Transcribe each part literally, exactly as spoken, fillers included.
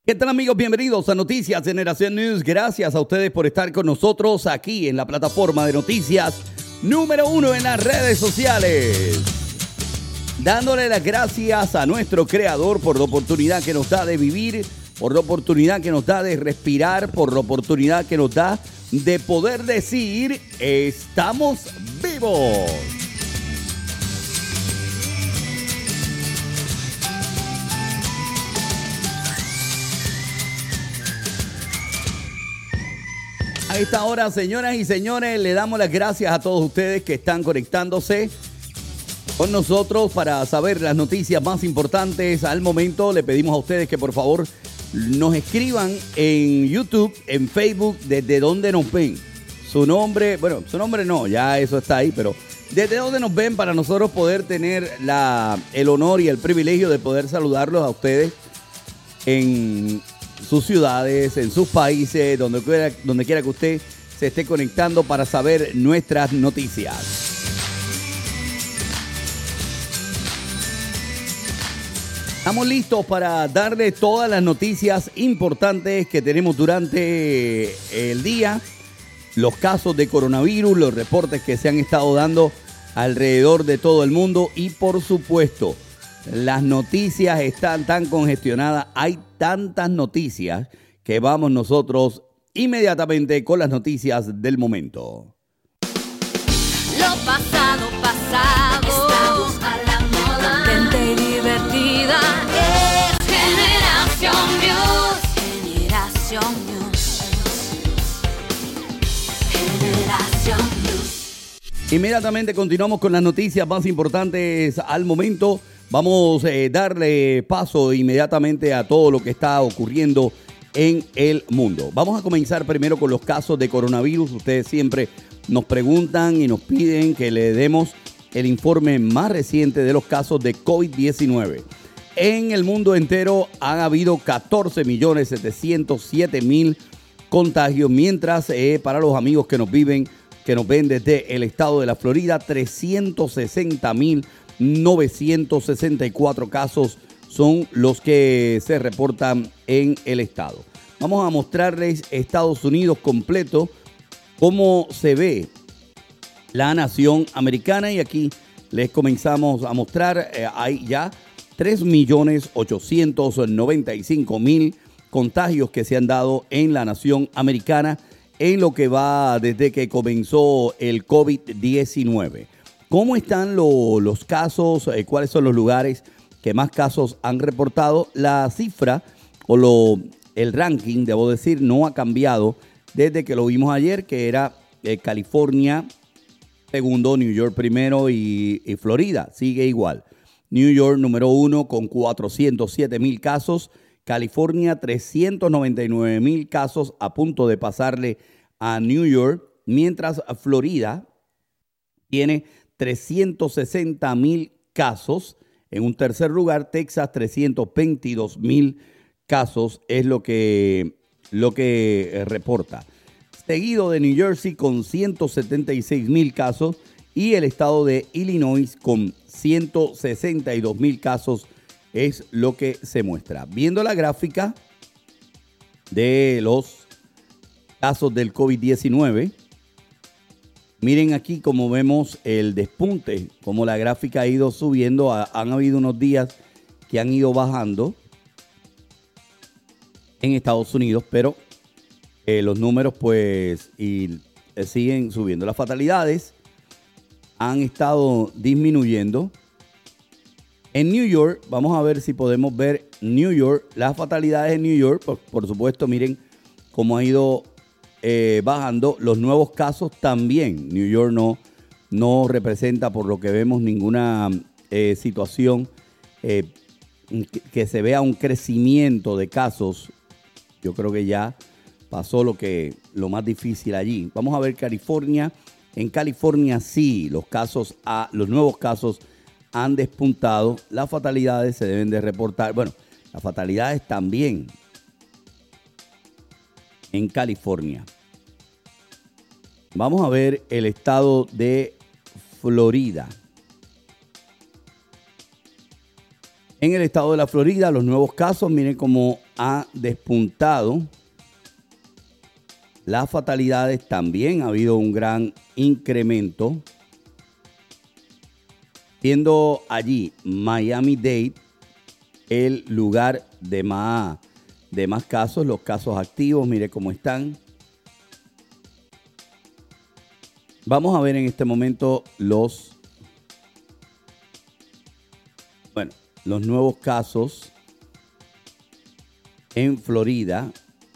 ¿Qué tal, amigos? Bienvenidos a Noticias Generación News. Gracias a ustedes por estar con nosotros aquí en la plataforma de noticias número uno en las redes sociales. Dándole las gracias a nuestro creador por la oportunidad que nos da de vivir, por la oportunidad que nos da de respirar, por la oportunidad que nos da de poder decir, estamos vivos. A esta hora, señoras y señores, le damos las gracias a todos ustedes que están conectándose con nosotros para saber las noticias más importantes al momento. Le pedimos a ustedes que por favor nos escriban en YouTube, en Facebook, desde dónde nos ven. Su nombre, bueno, su nombre no, ya eso está ahí, pero desde dónde nos ven para nosotros poder tener la, el honor y el privilegio de poder saludarlos a ustedes en sus ciudades, en sus países, donde quiera, donde quiera que usted se esté conectando para saber nuestras noticias. Estamos listos para darle todas las noticias importantes que tenemos durante el día, los casos de coronavirus, los reportes que se han estado dando alrededor de todo el mundo y, por supuesto, las noticias están tan congestionadas, hay tantas noticias que vamos nosotros inmediatamente con las noticias del momento. Lo pasado, pasado, estamos a la moda, contenta y divertida, es Generación News, Generación News, Generación News. Inmediatamente continuamos con las noticias más importantes al momento. Vamos a eh, darle paso inmediatamente a todo lo que está ocurriendo en el mundo. Vamos a comenzar primero con los casos de coronavirus. Ustedes siempre nos preguntan y nos piden que le demos el informe más reciente de los casos de COVID diecinueve. En el mundo entero han habido catorce millones setecientos siete mil contagios, mientras eh, para los amigos que nos viven, que nos ven desde el estado de la Florida, trescientos sesenta mil novecientos sesenta y cuatro casos son los que se reportan en el estado. Vamos a mostrarles Estados Unidos completo, cómo se ve la nación americana, y aquí les comenzamos a mostrar, eh, hay ya tres millones ochocientos noventa y cinco mil contagios que se han dado en la nación americana en lo que va desde que comenzó el COVID diecinueve. ¿Cómo están lo, los casos? Eh, ¿Cuáles son los lugares que más casos han reportado? La cifra o lo, el ranking, debo decir, no ha cambiado desde que lo vimos ayer, que era eh, California segundo, New York primero y, y Florida. Sigue igual. New York número uno con cuatrocientos siete mil casos. California trescientos noventa y nueve mil casos, a punto de pasarle a New York. Mientras Florida tiene trescientos sesenta mil casos. En un tercer lugar, Texas, trescientos veintidós mil casos es lo que, lo que eh, reporta. Seguido de New Jersey con ciento setenta y seis mil casos y el estado de Illinois con ciento sesenta y dos mil casos es lo que se muestra. Viendo la gráfica de los casos del COVID diecinueve, miren aquí cómo vemos el despunte, cómo la gráfica ha ido subiendo. Han habido unos días que han ido bajando en Estados Unidos, pero eh, los números pues y, eh, siguen subiendo. Las fatalidades han estado disminuyendo. En New York, vamos a ver si podemos ver New York, las fatalidades en New York, por, por supuesto, miren cómo ha ido Eh, bajando. Los nuevos casos también. New York no, no representa, por lo que vemos, ninguna eh, situación eh, que, que se vea un crecimiento de casos. Yo creo que ya pasó lo, que, lo más difícil allí. Vamos a ver California. En California sí, los casos, a, los nuevos casos han despuntado. Las fatalidades se deben de reportar. Bueno, las fatalidades también en California. Vamos a ver el estado de Florida. En el estado de la Florida, los nuevos casos, miren cómo ha despuntado. Las fatalidades también ha habido un gran incremento. Siendo allí Miami-Dade el lugar de más, de más casos, los casos activos, mire cómo están. Vamos a ver en este momento los, bueno, los nuevos casos en Florida.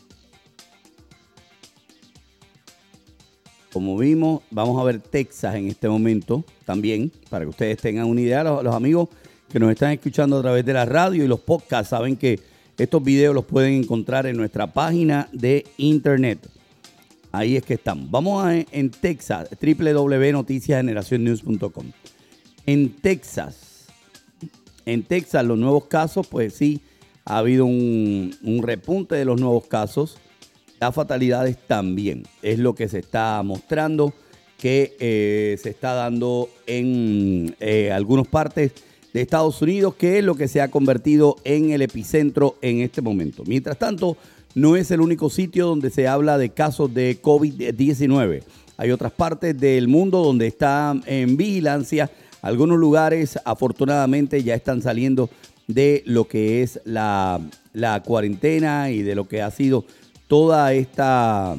Como vimos, vamos a ver Texas en este momento también, para que ustedes tengan una idea. Los, los amigos que nos están escuchando a través de la radio y los podcasts saben que estos videos los pueden encontrar en nuestra página de internet. Ahí es que estamos. Vamos a en Texas, doble u doble u doble u punto noticias generación news punto com. En Texas, en Texas los nuevos casos, pues sí, ha habido un, un repunte de los nuevos casos. Las fatalidades también, es lo que se está mostrando, que eh, se está dando en eh, algunas partes de Estados Unidos, que es lo que se ha convertido en el epicentro en este momento. Mientras tanto, no es el único sitio donde se habla de casos de COVID diecinueve. Hay otras partes del mundo donde está en vigilancia. Algunos lugares, afortunadamente, ya están saliendo de lo que es la, la cuarentena y de lo que ha sido toda esta,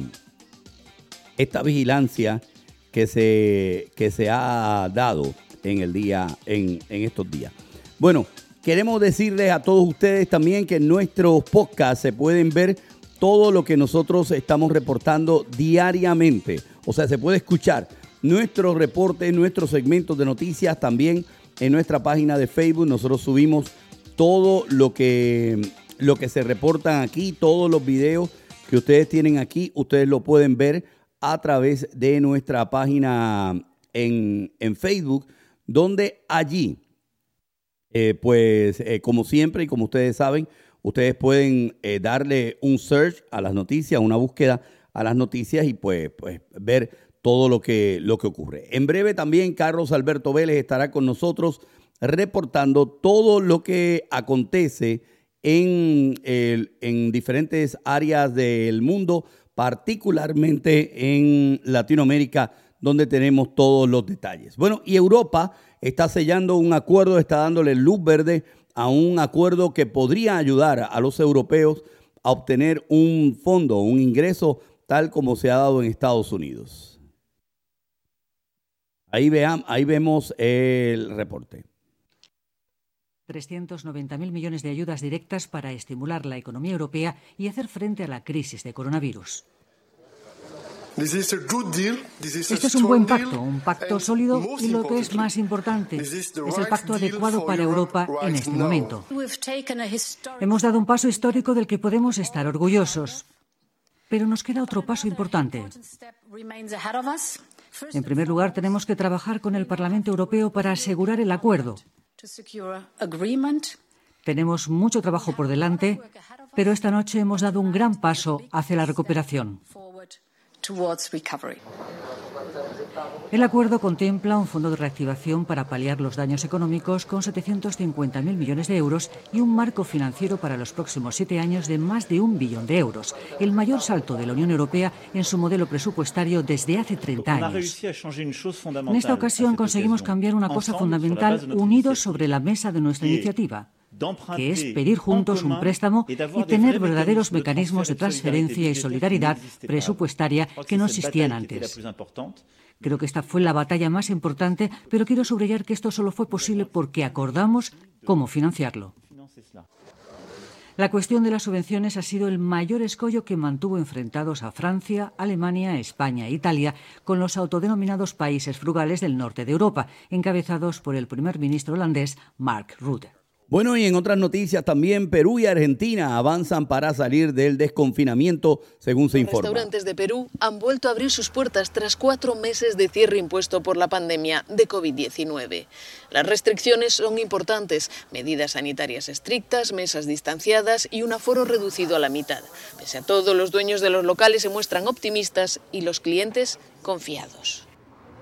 esta vigilancia que se, que se ha dado en el día, en, en estos días. Bueno, queremos decirles a todos ustedes también que en nuestros podcasts se pueden ver todo lo que nosotros estamos reportando diariamente. O sea, se puede escuchar nuestros reportes, nuestros segmentos de noticias también en nuestra página de Facebook. Nosotros subimos todo lo que, lo que se reportan aquí, todos los videos que ustedes tienen aquí, ustedes lo pueden ver a través de nuestra página en, en Facebook, donde allí, eh, pues eh, como siempre y como ustedes saben, ustedes pueden eh, darle un search a las noticias, una búsqueda a las noticias y pues, pues ver todo lo que, lo que ocurre. En breve también Carlos Alberto Vélez estará con nosotros reportando todo lo que acontece En, el, en diferentes áreas del mundo, particularmente en Latinoamérica, donde tenemos todos los detalles. Bueno, y Europa está sellando un acuerdo, está dándole luz verde a un acuerdo que podría ayudar a los europeos a obtener un fondo, un ingreso, tal como se ha dado en Estados Unidos. Ahí, vean, ahí vemos el reporte. trescientos noventa mil millones de ayudas directas para estimular la economía europea y hacer frente a la crisis de coronavirus. Este es un buen pacto, un pacto sólido y lo que es más importante, es el pacto adecuado para Europa en este momento. Hemos dado un paso histórico del que podemos estar orgullosos, pero nos queda otro paso importante. En primer lugar, tenemos que trabajar con el Parlamento Europeo para asegurar el acuerdo. Tenemos mucho trabajo por delante, pero esta noche hemos dado un gran paso hacia la recuperación. El acuerdo contempla un fondo de reactivación para paliar los daños económicos con setecientos cincuenta mil millones de euros y un marco financiero para los próximos siete años de más de un billón de euros, el mayor salto de la Unión Europea en su modelo presupuestario desde hace treinta años. En esta ocasión conseguimos cambiar una cosa fundamental unidos sobre la mesa de nuestra iniciativa, que es pedir juntos un préstamo y tener verdaderos mecanismos de transferencia y solidaridad presupuestaria que no existían antes. Creo que esta fue la batalla más importante, pero quiero subrayar que esto solo fue posible porque acordamos cómo financiarlo. La cuestión de las subvenciones ha sido el mayor escollo que mantuvo enfrentados a Francia, Alemania, España e Italia con los autodenominados países frugales del norte de Europa, encabezados por el primer ministro holandés Mark Rutte. Bueno, y en otras noticias también, Perú y Argentina avanzan para salir del desconfinamiento, según se informa. Los restaurantes de Perú han vuelto a abrir sus puertas tras cuatro meses de cierre impuesto por la pandemia de COVID diecinueve. Las restricciones son importantes, medidas sanitarias estrictas, mesas distanciadas y un aforo reducido a la mitad. Pese a todo, los dueños de los locales se muestran optimistas y los clientes confiados.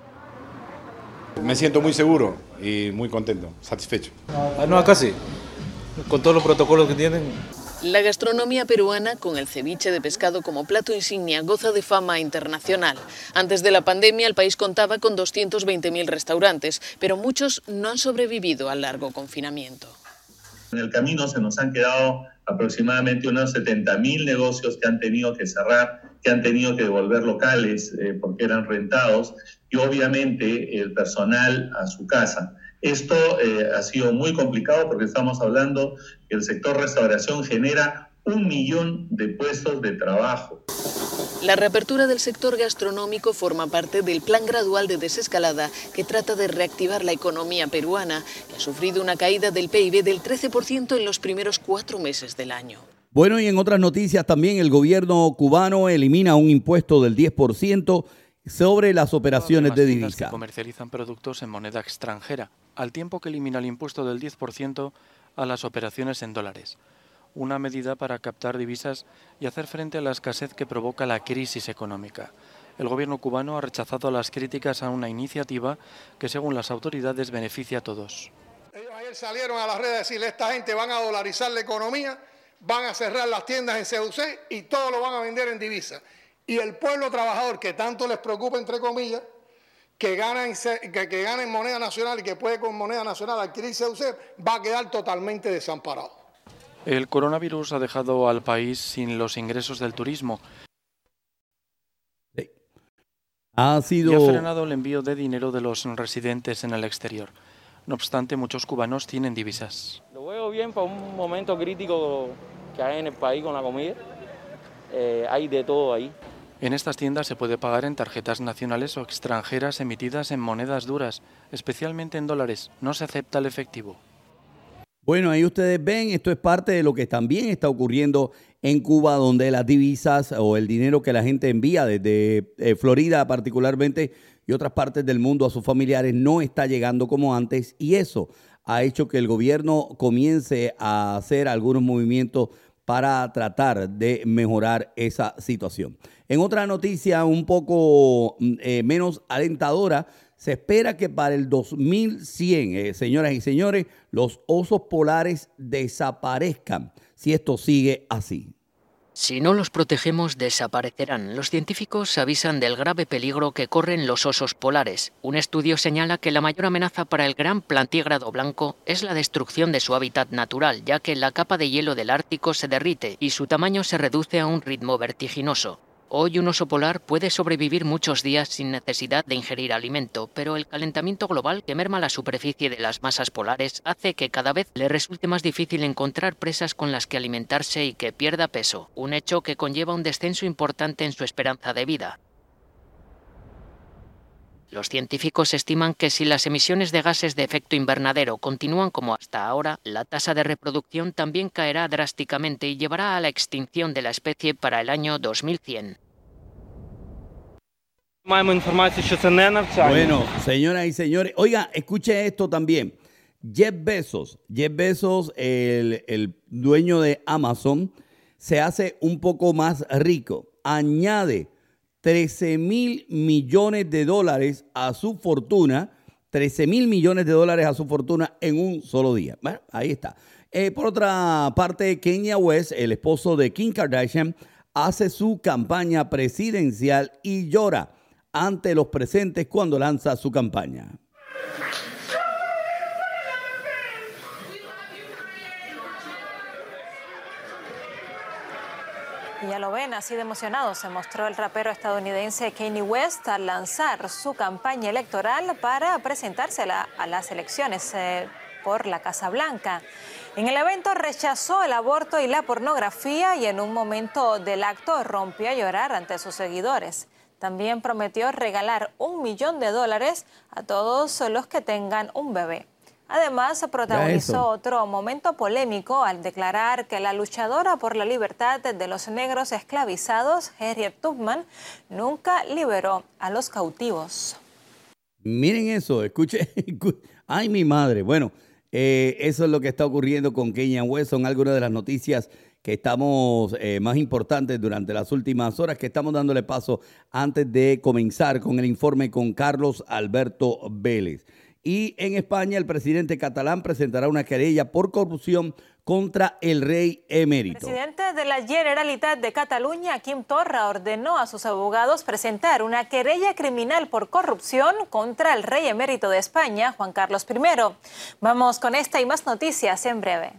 Me siento muy seguro y muy contento, satisfecho. No, acá sí. con todos los protocolos que tienen. La gastronomía peruana, con el ceviche de pescado como plato insignia, goza de fama internacional. Antes de la pandemia, el país contaba con doscientos veinte mil restaurantes, pero muchos no han sobrevivido al largo confinamiento. En el camino se nos han quedado aproximadamente unos setenta mil negocios que han tenido que cerrar, que han tenido que devolver locales eh, porque eran rentados, y obviamente el personal a su casa. Esto eh, ha sido muy complicado porque estamos hablando que el sector restauración genera un millón de puestos de trabajo. La reapertura del sector gastronómico forma parte del plan gradual de desescalada que trata de reactivar la economía peruana, que ha sufrido una caída del P I B del trece por ciento en los primeros cuatro meses del año. Bueno, y en otras noticias también el gobierno cubano elimina un impuesto del diez por ciento sobre las operaciones de divisa. Que comercializan productos en moneda extranjera, al tiempo que elimina el impuesto del diez por ciento a las operaciones en dólares. Una medida para captar divisas y hacer frente a la escasez que provoca la crisis económica. El gobierno cubano ha rechazado las críticas a una iniciativa que, según las autoridades, beneficia a todos. Ellos ayer salieron a las redes a decirle a esta gente van a dolarizar la economía, van a cerrar las tiendas en C U C y todo lo van a vender en divisas. Y el pueblo trabajador, que tanto les preocupa, entre comillas, que gana en, que, que gana en moneda nacional y que puede con moneda nacional adquirir C U C, va a quedar totalmente desamparado. El coronavirus ha dejado al país sin los ingresos del turismo. Sí. Ha sido... Y ha frenado el envío de dinero de los residentes en el exterior. No obstante, muchos cubanos tienen divisas. Lo veo bien para un momento crítico que hay en el país con la comida. Eh, hay de todo ahí. En estas tiendas se puede pagar en tarjetas nacionales o extranjeras emitidas en monedas duras, especialmente en dólares. No se acepta el efectivo. Bueno, ahí ustedes ven, esto es parte de lo que también está ocurriendo en Cuba, donde las divisas o el dinero que la gente envía desde eh, Florida particularmente y otras partes del mundo a sus familiares no está llegando como antes, y eso ha hecho que el gobierno comience a hacer algunos movimientos para tratar de mejorar esa situación. En otra noticia un poco eh, menos alentadora, se espera que para el dos mil cien, eh, señoras y señores, los osos polares desaparezcan si esto sigue así. Si no los protegemos, desaparecerán. Los científicos avisan del grave peligro que corren los osos polares. Un estudio señala que la mayor amenaza para el gran plantígrado blanco es la destrucción de su hábitat natural, ya que la capa de hielo del Ártico se derrite y su tamaño se reduce a un ritmo vertiginoso. Hoy un oso polar puede sobrevivir muchos días sin necesidad de ingerir alimento, pero el calentamiento global que merma la superficie de las masas polares hace que cada vez le resulte más difícil encontrar presas con las que alimentarse y que pierda peso, un hecho que conlleva un descenso importante en su esperanza de vida. Los científicos estiman que si las emisiones de gases de efecto invernadero continúan como hasta ahora, la tasa de reproducción también caerá drásticamente y llevará a la extinción de la especie para el año dos mil cien. Bueno, señoras y señores, oiga, escuche esto también. Jeff Bezos, Jeff Bezos, el, el dueño de Amazon, se hace un poco más rico. Añade trece mil millones de dólares a su fortuna, trece mil millones de dólares a su fortuna en un solo día. Bueno, ahí está. Eh, por otra parte, Kanye West, el esposo de Kim Kardashian, hace su campaña presidencial y llora ante los presentes cuando lanza su campaña. Y ya lo ven, así de emocionado se mostró el rapero estadounidense Kanye West al lanzar su campaña electoral para presentarse a, la, a las elecciones eh, por la Casa Blanca. En el evento rechazó el aborto y la pornografía y en un momento del acto rompió a llorar ante sus seguidores. También prometió regalar un millón de dólares a todos los que tengan un bebé. Además, protagonizó otro momento polémico al declarar que la luchadora por la libertad de los negros esclavizados, Harriet Tubman, nunca liberó a los cautivos. Miren eso, escuche, escuche. Ay, mi madre. Bueno, eh, eso es lo que está ocurriendo con Kanye West. Son algunas de las noticias que estamos eh, más importantes durante las últimas horas, que estamos dándole paso antes de comenzar con el informe con Carlos Alberto Vélez. Y en España, el presidente catalán presentará una querella por corrupción contra el rey emérito. El presidente de la Generalitat de Cataluña, Quim Torra, ordenó a sus abogados presentar una querella criminal por corrupción contra el rey emérito de España, Juan Carlos primero. Vamos con esta y más noticias en breve.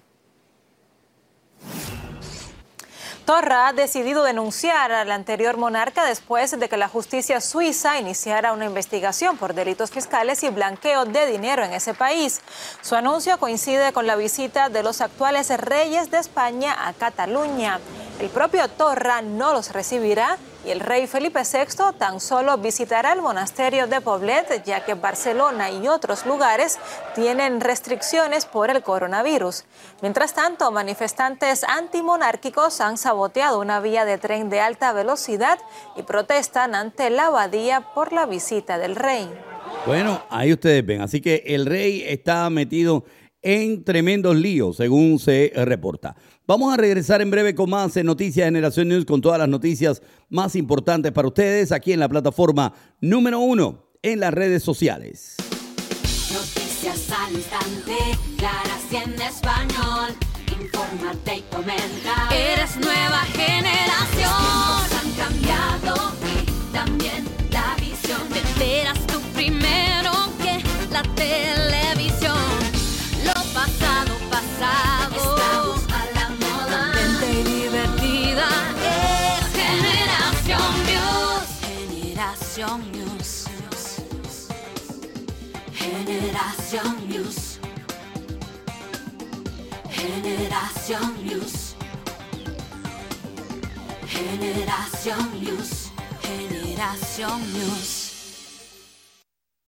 Torra ha decidido denunciar al anterior monarca después de que la justicia suiza iniciara una investigación por delitos fiscales y blanqueo de dinero en ese país. Su anuncio coincide con la visita de los actuales reyes de España a Cataluña. El propio Torra no los recibirá y el rey Felipe sexto tan solo visitará el monasterio de Poblet, ya que Barcelona y otros lugares tienen restricciones por el coronavirus. Mientras tanto, manifestantes antimonárquicos han saboteado una vía de tren de alta velocidad y protestan ante la abadía por la visita del rey. Bueno, ahí ustedes ven. Así que el rey está metido en tremendos líos, según se reporta. Vamos a regresar en breve con más en Noticias Generación News, con todas las noticias más importantes para ustedes aquí en la plataforma número uno en las redes sociales. Noticias al instante, claras y en español. Infórmate y comenta. Eres nueva generación. Los tiempos han cambiado y también la visión. Te enteras tú primero que la televisión. Lo pasado, pasado. Estamos a la moda. Contenta y divertida. Es Generación News. Generación News. Generación News. Generación News. Generación News. Generación News.